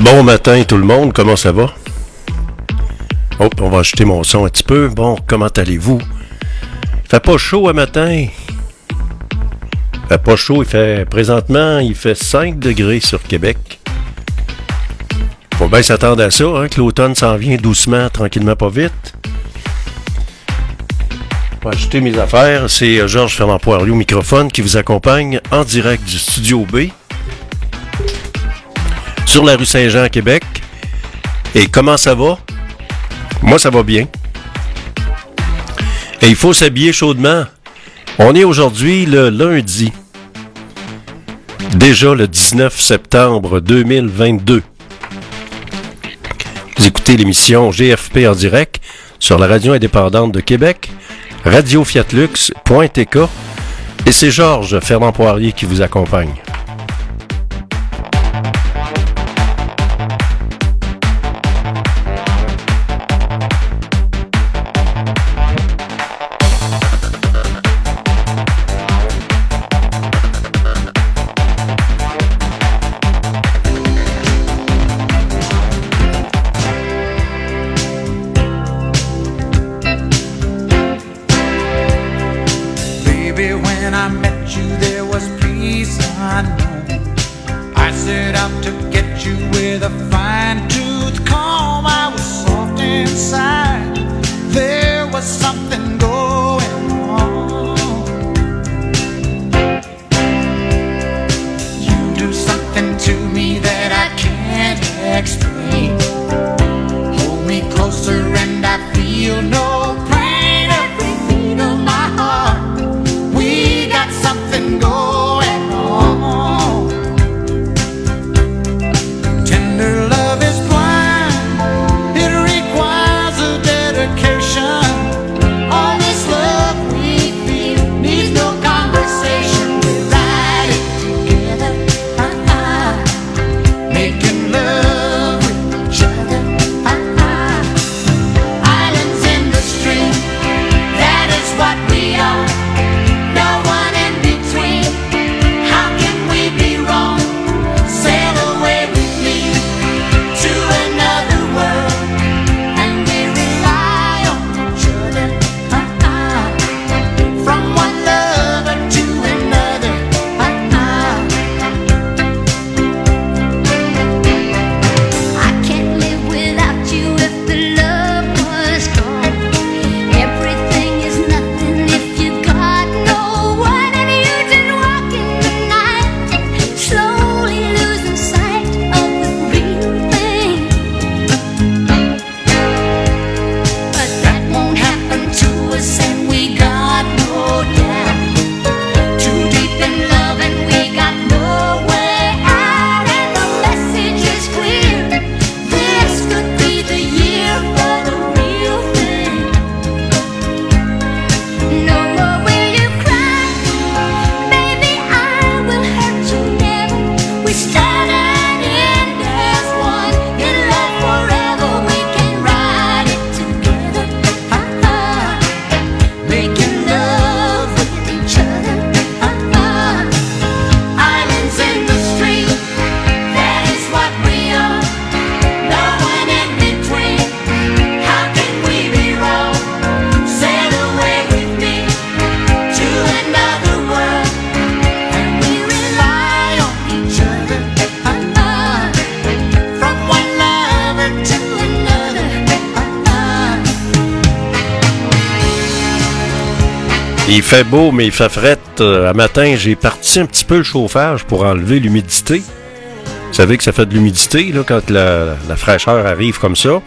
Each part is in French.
Bon matin tout le monde, comment ça va? Oh, on va ajuster mon son un petit peu. Bon, comment allez-vous? Il fait pas chaud à matin. Il fait pas chaud, présentement, il fait 5 degrés sur Québec. Faut bien s'attendre à ça, hein, que l'automne s'en vient doucement, tranquillement, pas vite. On va ajuster mes affaires. C'est Georges Fernand Poirier au microphone qui vous accompagne en direct du Studio B. Sur la rue Saint-Jean à Québec. Et comment ça va? Moi, ça va bien. Et il faut s'habiller chaudement. On est aujourd'hui le lundi. Déjà le 19 septembre 2022. Vous écoutez l'émission GFP en direct sur la radio indépendante de Québec, radiofiatlux.tk. Et c'est Georges Fernand Poirier qui vous accompagne. Il fait beau, mais il fait frette. À matin, j'ai parti un petit peu le chauffage pour enlever l'humidité. Vous savez que ça fait de l'humidité là, quand la fraîcheur arrive comme ça.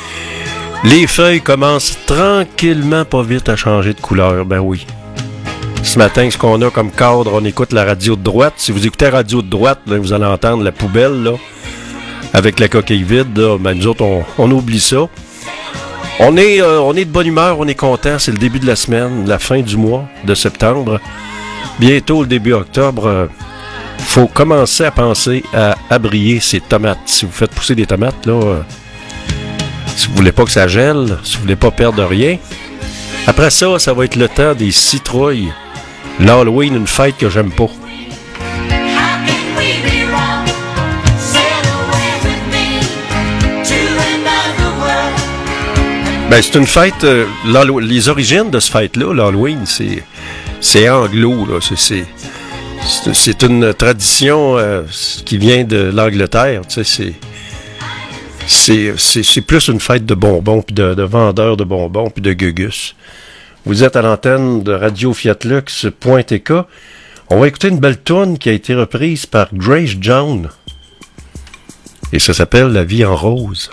Les feuilles commencent tranquillement, pas vite, à changer de couleur. Ben oui. Ce matin, ce qu'on a comme cadre, on écoute la radio de droite. Si vous écoutez la radio de droite, là, vous allez entendre la poubelle là, avec la coquille vide. Là. Ben, nous autres, on oublie ça. On est de bonne humeur, on est content. C'est le début de la semaine, la fin du mois de septembre. Bientôt, le début octobre, faut commencer à penser à abrier ses tomates. Si vous faites pousser des tomates, là, si vous voulez pas que ça gèle, si vous voulez pas perdre rien. Après ça, ça va être le temps des citrouilles. L'Halloween, une fête que j'aime pas. Ben, c'est une fête. Les origines de cette fête-là, l'Halloween, c'est anglo. Là. C'est une tradition qui vient de l'Angleterre. Tu sais, c'est plus une fête de bonbons, puis de vendeurs de bonbons, puis de gugus. Vous êtes à l'antenne de Radio Fiatlux.tk. On va écouter une belle toune qui a été reprise par Grace Jones. Et ça s'appelle La vie en rose.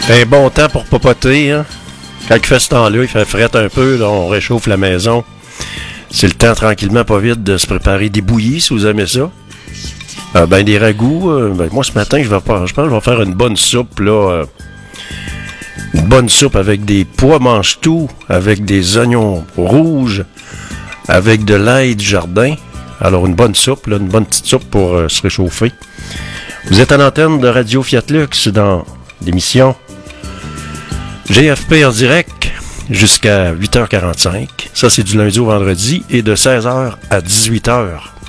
Un bon temps pour papoter, hein? Quand il fait ce temps-là, il fait fret un peu, là, on réchauffe la maison. C'est le temps, tranquillement, pas vite, de se préparer des bouillies, si vous aimez ça. Des ragoûts. Moi, ce matin, je pense que je vais faire une bonne soupe, là. Une bonne soupe avec des pois mange-tout, avec des oignons rouges, avec de l'ail du jardin. Alors, une bonne soupe, là, une bonne petite soupe pour se réchauffer. Vous êtes à l'antenne de Radio Fiat Lux dans l'émission GFP en direct jusqu'à 8h45. Ça, c'est du lundi au vendredi et de 16h à 18h.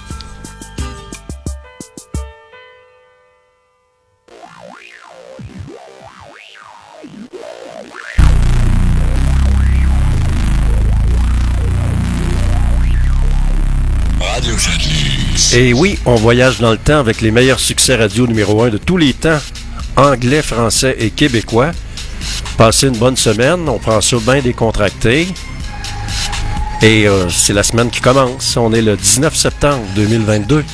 Et oui, on voyage dans le temps avec les meilleurs succès radio numéro 1 de tous les temps, anglais, français et québécois. Passez une bonne semaine, on prend ça bien décontracté. Et c'est la semaine qui commence, on est le 19 septembre 2022.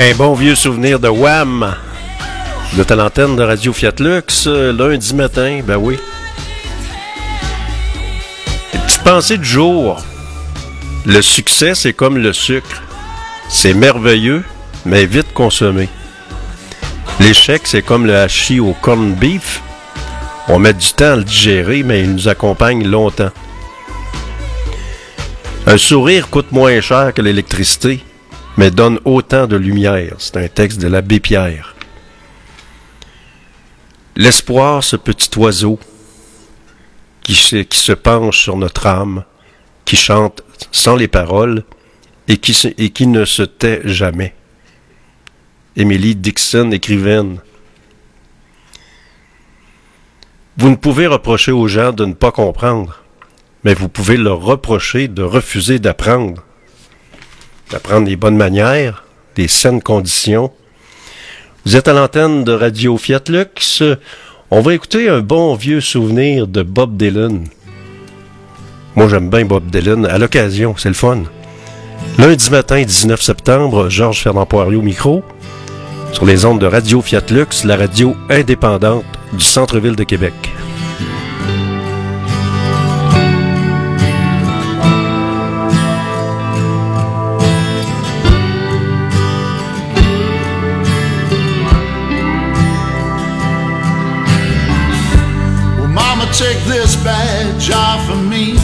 Un bon vieux souvenir de Wham! De à l'antenne de Radio Fiat Lux, lundi matin, ben oui. Une petite pensée du jour. Le succès, c'est comme le sucre. C'est merveilleux, mais vite consommé. L'échec, c'est comme le hachis au corned beef. On met du temps à le digérer, mais il nous accompagne longtemps. Un sourire coûte moins cher que l'électricité, mais donne autant de lumière. C'est un texte de l'abbé Pierre. L'espoir, ce petit oiseau qui se penche sur notre âme, qui chante sans les paroles et qui ne se tait jamais. Emily Dixon, écrivaine. Vous ne pouvez reprocher aux gens de ne pas comprendre, mais vous pouvez leur reprocher de refuser d'apprendre. D'apprendre les bonnes manières, des saines conditions. Vous êtes à l'antenne de Radio Fiat Lux. On va écouter un bon vieux souvenir de Bob Dylan. Moi, j'aime bien Bob Dylan. À l'occasion, c'est le fun. Lundi matin, 19 septembre, Georges Fernand Poirier au micro. Sur les ondes de Radio Fiat Lux, la radio indépendante du centre-ville de Québec. Take this badge off of me,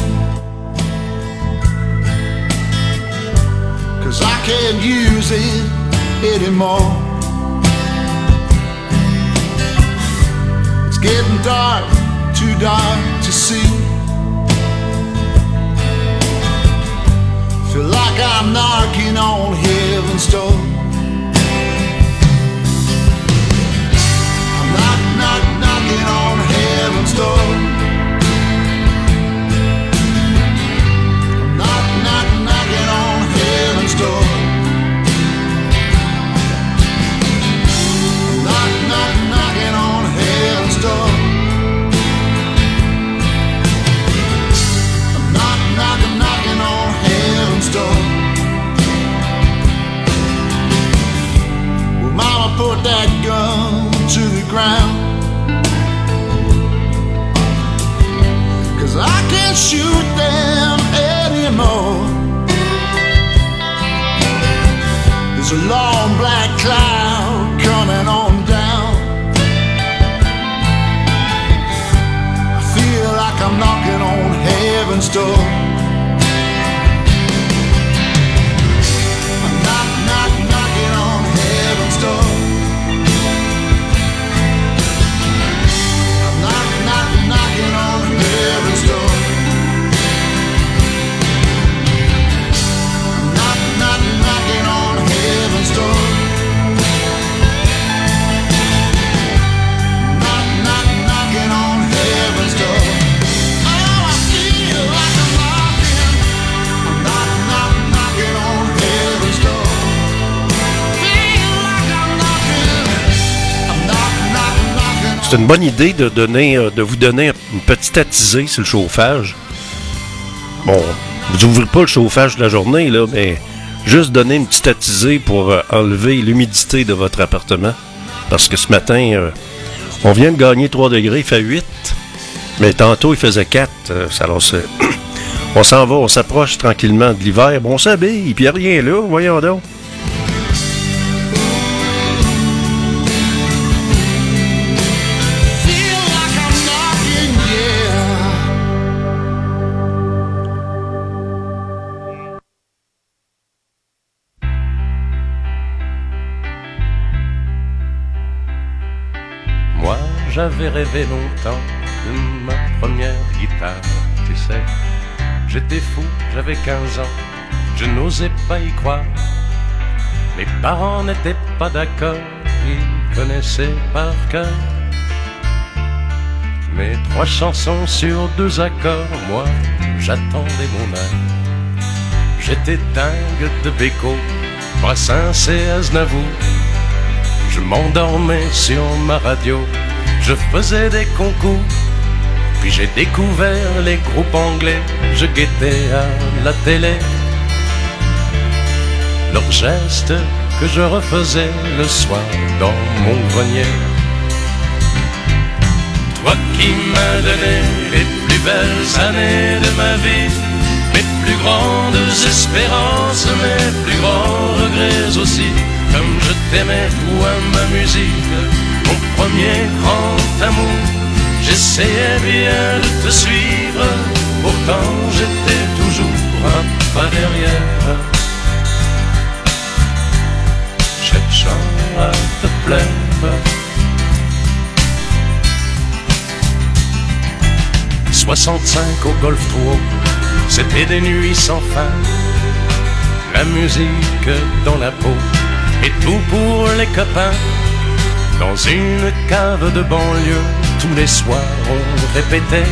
'cause I can't use it anymore. It's getting dark, too dark to see. Feel like I'm knocking on heaven's door. I'm knocking on heaven's door. Knocking on heaven's door. Knocking on heaven's door. I'm knocking on heaven's door. Well, Mama put that gun to the ground, 'cause I can't shoot them anymore. There's a long black cloud coming on down. I feel like I'm knocking on heaven's door. I'm knocking on heaven's door. I'm knocking on heaven's door. I'm knocking on heaven's door. Knocking on heaven's door. Oh, I feel like I'm knocking. I'm knocking on heaven's door. Feel like I'm knocking. I'm knocking. C'est une bonne idée de vous donner une petite attisée sur le chauffage. Bon, vous n'ouvrez pas le chauffage de la journée, là, mais juste donner une petite attisée pour enlever l'humidité de votre appartement. Parce que ce matin, on vient de gagner 3 degrés, il fait 8. Mais tantôt, il faisait 4. Alors, on s'en va, on s'approche tranquillement de l'hiver. Bon, on s'habille, puis il n'y a rien là, voyons donc. J'avais rêvé longtemps de ma première guitare, tu sais. J'étais fou, j'avais 15 ans, je n'osais pas y croire. Mes parents n'étaient pas d'accord, ils connaissaient par cœur mes 3 chansons sur 2 accords. Moi, j'attendais mon heure. J'étais dingue de Beko, Brassens et Aznavour. Je m'endormais sur ma radio, je faisais des concours. Puis j'ai découvert les groupes anglais, je guettais à la télé leurs gestes que je refaisais le soir dans mon grenier. Toi qui m'as donné les plus belles années de ma vie, mes plus grandes espérances, mes plus grands regrets aussi. Comme je t'aimais, toi, ma musique, mon premier grand amour. J'essayais bien de te suivre, pourtant j'étais toujours un pas derrière, cherchant à te plaire. 65 au Golf 3, c'était des nuits sans fin, la musique dans la peau et tout pour les copains. Dans une cave de banlieue, tous les soirs on répétait.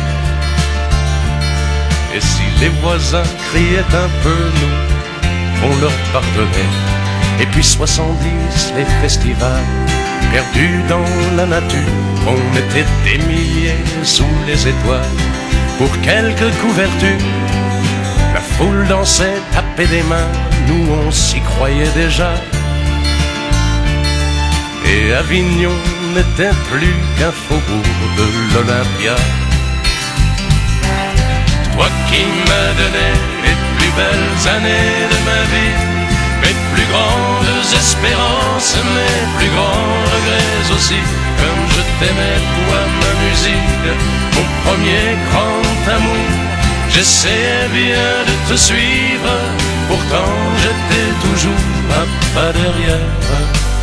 Et si les voisins criaient un peu, nous, on leur pardonnait. Et puis 70, les festivals, perdus dans la nature, on était des milliers sous les étoiles. Pour quelques couvertures, la foule dansait, tapait des mains, nous on s'y croyait déjà. Et Avignon n'était plus qu'un faubourg de l'Olympia. Toi qui m'as donné les plus belles années de ma vie, mes plus grandes espérances, mes plus grands regrets aussi. Comme je t'aimais, toi, ma musique, mon premier grand amour. J'essayais bien de te suivre, pourtant j'étais toujours un pas derrière,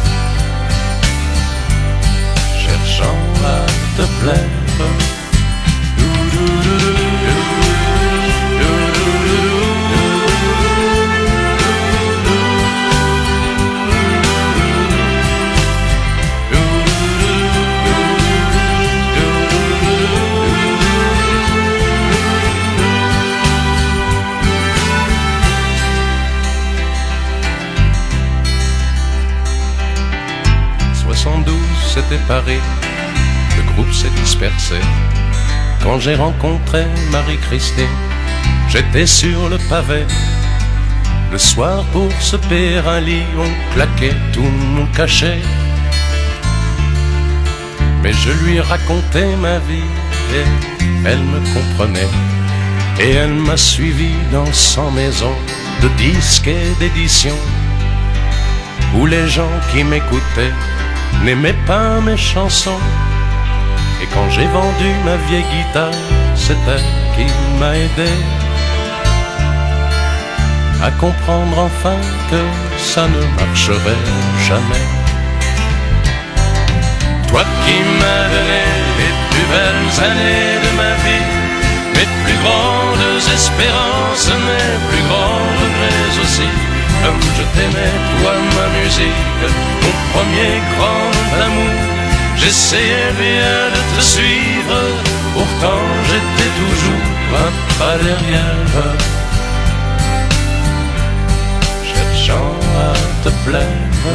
cherchant à te plaire. C'était Paris, le groupe s'est dispersé. Quand j'ai rencontré Marie-Christine, j'étais sur le pavé. Le soir pour se payer un lit, on claquait tout mon cachet. Mais je lui racontais ma vie et elle me comprenait. Et elle m'a suivi dans 100 maisons de disques et d'éditions, où les gens qui m'écoutaient n'aimait pas mes chansons. Et quand j'ai vendu ma vieille guitare, c'est elle qui m'a aidé à comprendre enfin que ça ne marcherait jamais. Toi qui m'as donné les plus belles années de ma vie, mes plus grandes espérances, mes plus grands regrets aussi. Comme je t'aimais, toi, ma musique, mon premier grand amour. J'essayais bien de te suivre, pourtant j'étais toujours un pas derrière, cherchant à te plaire.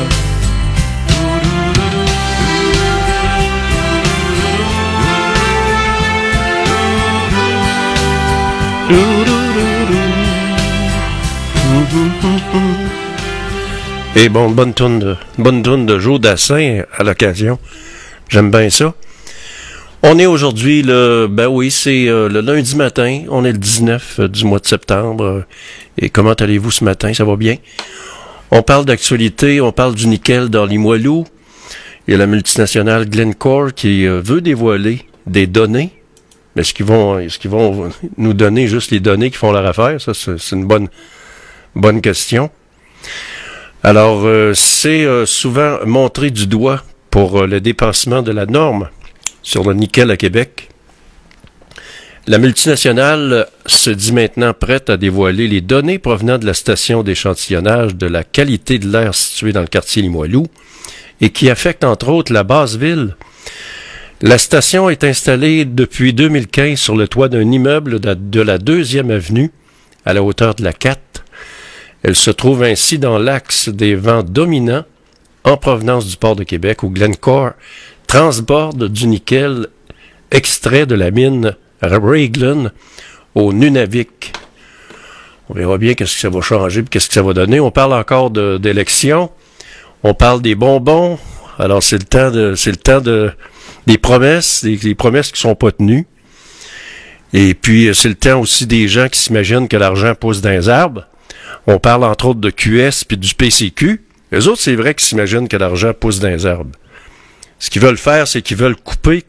Et bon, bonne tourne de Joe Dassin à l'occasion. J'aime bien ça. On est aujourd'hui c'est le lundi matin. On est le 19 du mois de septembre. Et comment allez-vous ce matin? Ça va bien? On parle d'actualité, on parle du nickel dans Limoilou. Il y a la multinationale Glencore qui veut dévoiler des données. Mais est-ce qu'ils vont nous donner juste les données qui font leur affaire? Ça, c'est une bonne question. Alors, c'est souvent montré du doigt pour le dépassement de la norme sur le nickel à Québec. La multinationale se dit maintenant prête à dévoiler les données provenant de la station d'échantillonnage de la qualité de l'air située dans le quartier Limoilou et qui affecte entre autres la Basse-Ville. La station est installée depuis 2015 sur le toit d'un immeuble de la 2e avenue à la hauteur de la 4. Elle se trouve ainsi dans l'axe des vents dominants en provenance du port de Québec où Glencore transborde du nickel extrait de la mine Raglan au Nunavik. On verra bien qu'est-ce que ça va changer et qu'est-ce que ça va donner. On parle encore d'élections. On parle des bonbons. Alors, c'est le temps des promesses, des promesses qui sont pas tenues. Et puis, c'est le temps aussi des gens qui s'imaginent que l'argent pousse dans les arbres. On parle entre autres de QS puis du PCQ. Les autres, c'est vrai qu'ils s'imaginent que l'argent pousse dans les arbres. Ce qu'ils veulent faire, c'est qu'ils veulent couper.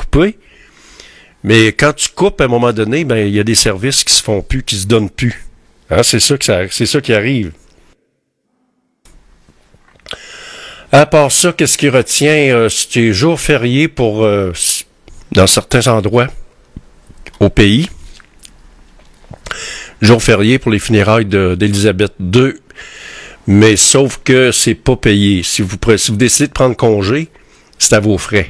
Mais quand tu coupes, à un moment donné, ben, il y a des services qui se font plus, qui se donnent plus. Hein, c'est ça qui arrive. À part ça, qu'est-ce qui retient? C'est jour férié pour, dans certains endroits au pays. Jour férié pour les funérailles d'Élisabeth II. Mais sauf que c'est pas payé. Si vous décidez de prendre congé, c'est à vos frais.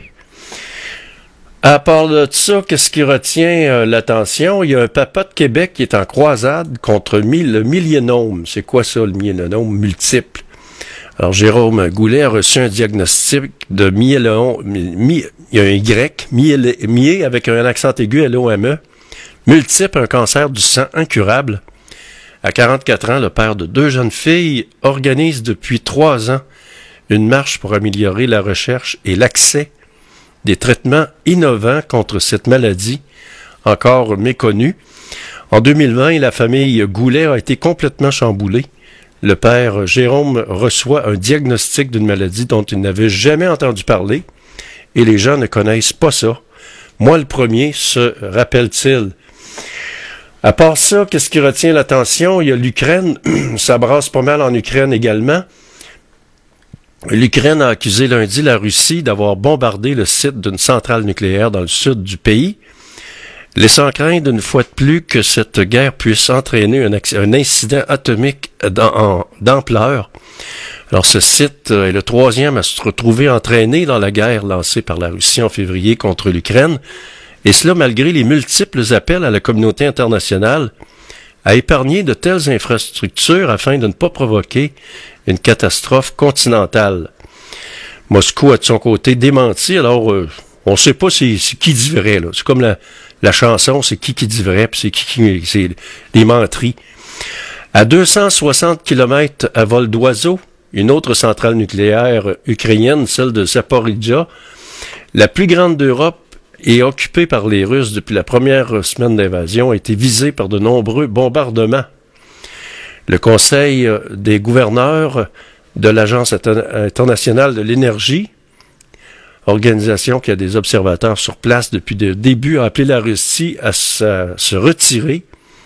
À part de ça, qu'est-ce qui retient l'attention? Il y a un papa de Québec qui est en croisade contre le myélinome. C'est quoi ça, le myélinome multiple? Alors, Jérôme Goulet a reçu un diagnostic de myélome. Il y a un Y, myé avec un accent aigu, L-O-M-E. Multiple, un cancer du sang incurable. À 44 ans, le père de 2 jeunes filles organise depuis 3 ans une marche pour améliorer la recherche et l'accès des traitements innovants contre cette maladie encore méconnue. En 2020, la famille Goulet a été complètement chamboulée. Le père Jérôme reçoit un diagnostic d'une maladie dont il n'avait jamais entendu parler et les gens ne connaissent pas ça. Moi, le premier, se rappelle-t-il. À part ça, qu'est-ce qui retient l'attention? Il y a l'Ukraine. Ça brasse pas mal en Ukraine également. L'Ukraine a accusé lundi la Russie d'avoir bombardé le site d'une centrale nucléaire dans le sud du pays, laissant craindre une fois de plus que cette guerre puisse entraîner un incident atomique d'ampleur. Alors ce site est le 3e à se retrouver entraîné dans la guerre lancée par la Russie en février contre l'Ukraine, et cela malgré les multiples appels à la communauté internationale à épargner de telles infrastructures afin de ne pas provoquer une catastrophe continentale. Moscou a de son côté démenti, alors on ne sait pas c'est qui dit vrai, là. C'est comme la chanson, c'est qui dit vrai, puis c'est les menteries. À 260 km à vol d'oiseau, une autre centrale nucléaire ukrainienne, celle de Zaporizhzhia, la plus grande d'Europe et occupée par les Russes depuis la première semaine d'invasion, a été visée par de nombreux bombardements. Le Conseil des gouverneurs de l'Agence internationale de l'énergie, organisation qui a des observateurs sur place depuis le début, a appelé la Russie à se retirer.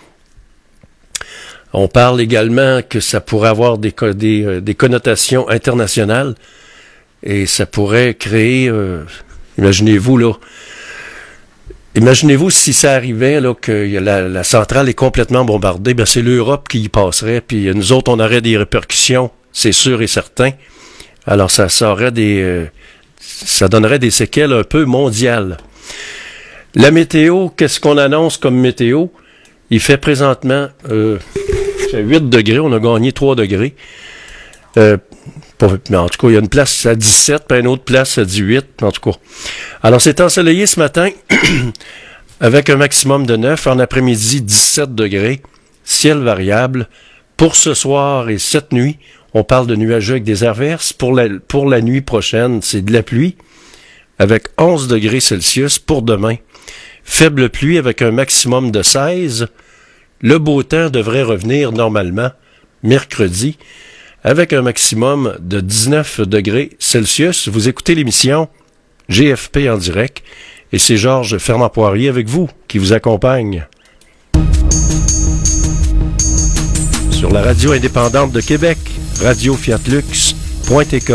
On parle également que ça pourrait avoir des connotations internationales et ça pourrait créer, Imaginez-vous si ça arrivait là que la centrale est complètement bombardée, ben c'est l'Europe qui y passerait, puis nous autres on aurait des répercussions, c'est sûr et certain. Alors ça donnerait des séquelles un peu mondiales. La météo, qu'est-ce qu'on annonce comme météo? Il fait présentement 8 degrés, on a gagné 3 degrés. Mais en tout cas, il y a une place à 17, puis une autre place à 18, en tout cas. Alors, c'est ensoleillé ce matin, avec un maximum de 9. En après-midi, 17 degrés, ciel variable. Pour ce soir et cette nuit, on parle de nuageux avec des averses. Pour la nuit prochaine, c'est de la pluie, avec 11 degrés Celsius pour demain. Faible pluie avec un maximum de 16. Le beau temps devrait revenir normalement mercredi, avec un maximum de 19 degrés Celsius. Vous écoutez l'émission GFP en direct et c'est Georges Fernand-Poirier avec vous qui vous accompagne. Sur la radio indépendante de Québec, radio-fiatlux.tk.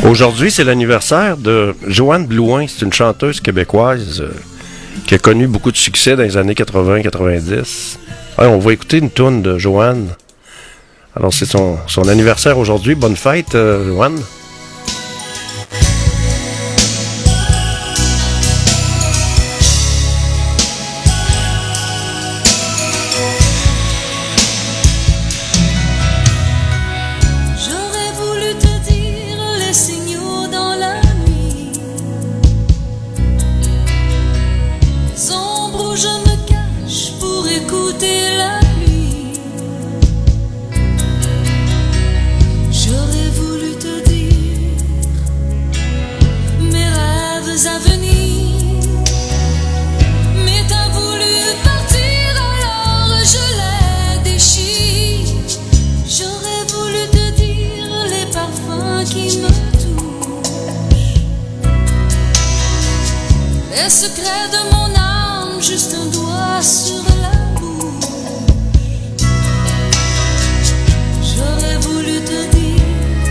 Aujourd'hui, c'est l'anniversaire de Joanne Blouin. C'est une chanteuse québécoise qui a connu beaucoup de succès dans les années 80-90. Ouais, on va écouter une toune de Joanne. Alors, c'est son anniversaire aujourd'hui. Bonne fête, Joanne. Les secrets de mon âme, juste un doigt sur la bouche. J'aurais voulu te dire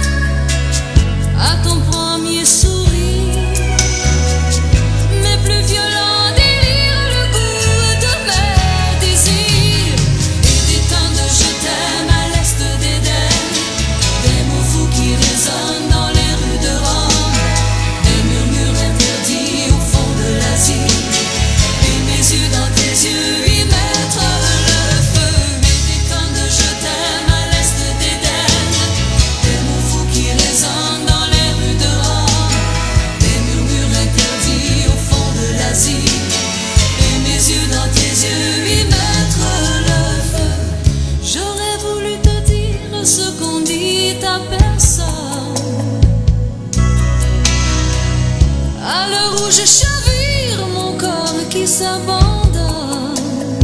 à ton premier sourire, mes plus violents délires, le goût de mes désirs. Et des temps de je t'aime à l'est d'Éden, des mots fous qui résonnent dans les rues de Rome, des murmures interdits au fond de l'Asie. Et mes yeux dans tes yeux y mettre le feu. Et des temps de je t'aime à l'est d'Éden, des mots fous qui résonnent dans les rues de Rome, des murmures interdits au fond de l'Asie. Et mes yeux dans tes yeux y mettre le feu. J'aurais voulu te dire ce qu'on dit à personne. À l'heure où je chavire, mon corps qui s'abandonne.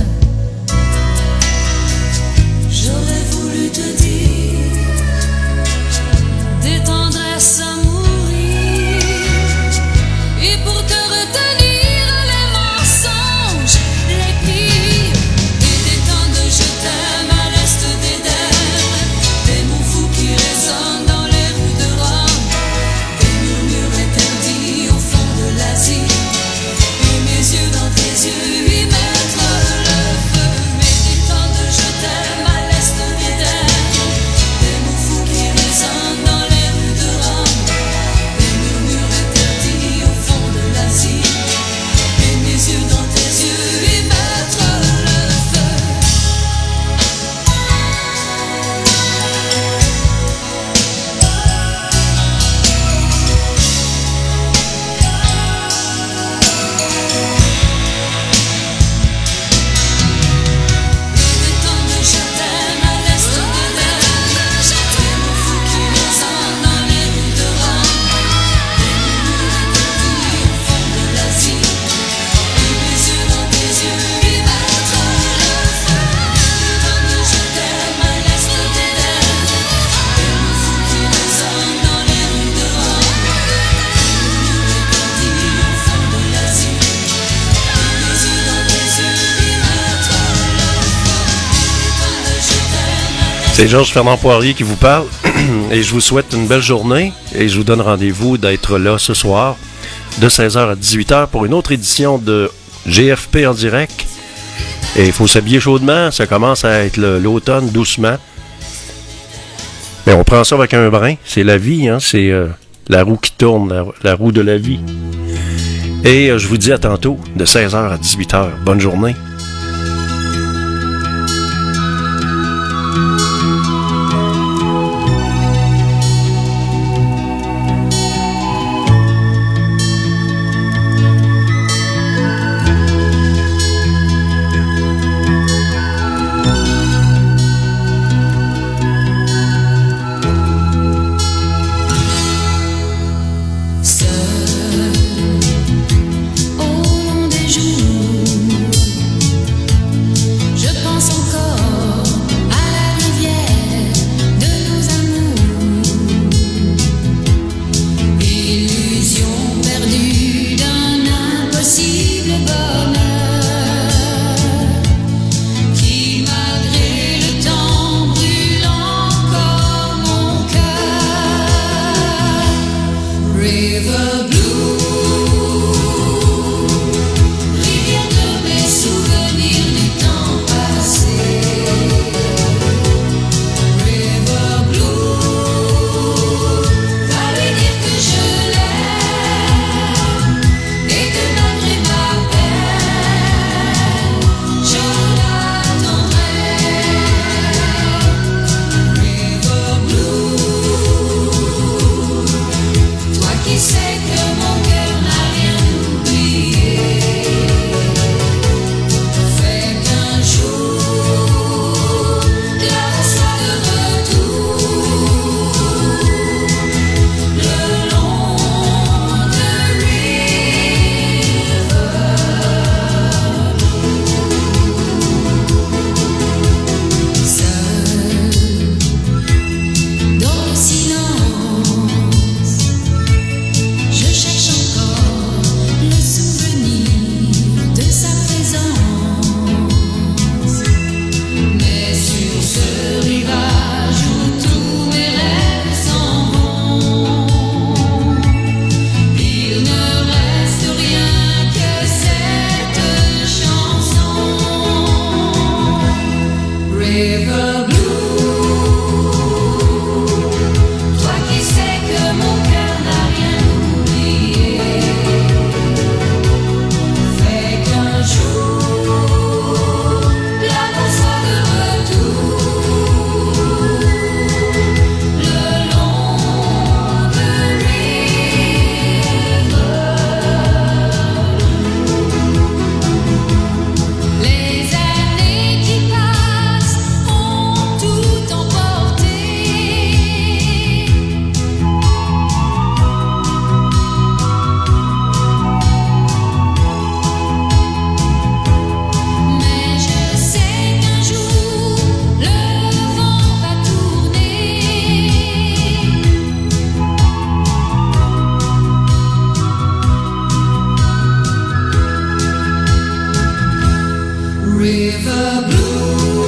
J'aurais voulu te dire des tendresses à mourir. Et pour te retenir les mensonges, les pires. Et des temps de je t'aime à l'est d'Éden, des mots fous qui résonnent dans les rues de Rome, des murmures interdits au fond de l'Asie. Et mes yeux dans tes yeux y mettre le feu. Et des temps de je t'aime à l'est d'Éden, des mots fous qui résonnent dans les rues de Rome, des murmures interdits au fond de l'Asie. Et mes yeux dans tes yeux y mettre le feu. Des temps de je t'aime à l'est d'Éden, des mots fous qui résonnent dans les rues de Rome, des murmures interdits au fond de l'Asie. Et mes yeux dans tes yeux y mettre le feu. Des temps de je t'aime à l'est d'Éden, des mots fous qui résonnent dans les rues de Rome, des murmures interdits au fond de l'Asie. Et mes yeux dans tes yeux y mettre le feu. Des temps de je t'aime à l'est. C'est Georges Fernand Poirier qui vous parle et je vous souhaite une belle journée et je vous donne rendez-vous d'être là ce soir de 16h à 18h pour une autre édition de GFP en direct. Et il faut s'habiller chaudement, ça commence à être l'automne doucement. Mais on prend ça avec un brin, c'est la vie, hein? C'est la roue qui tourne, la roue de la vie. Et je vous dis à tantôt de 16h à 18h. Bonne journée. Seul au long des jours, river blue.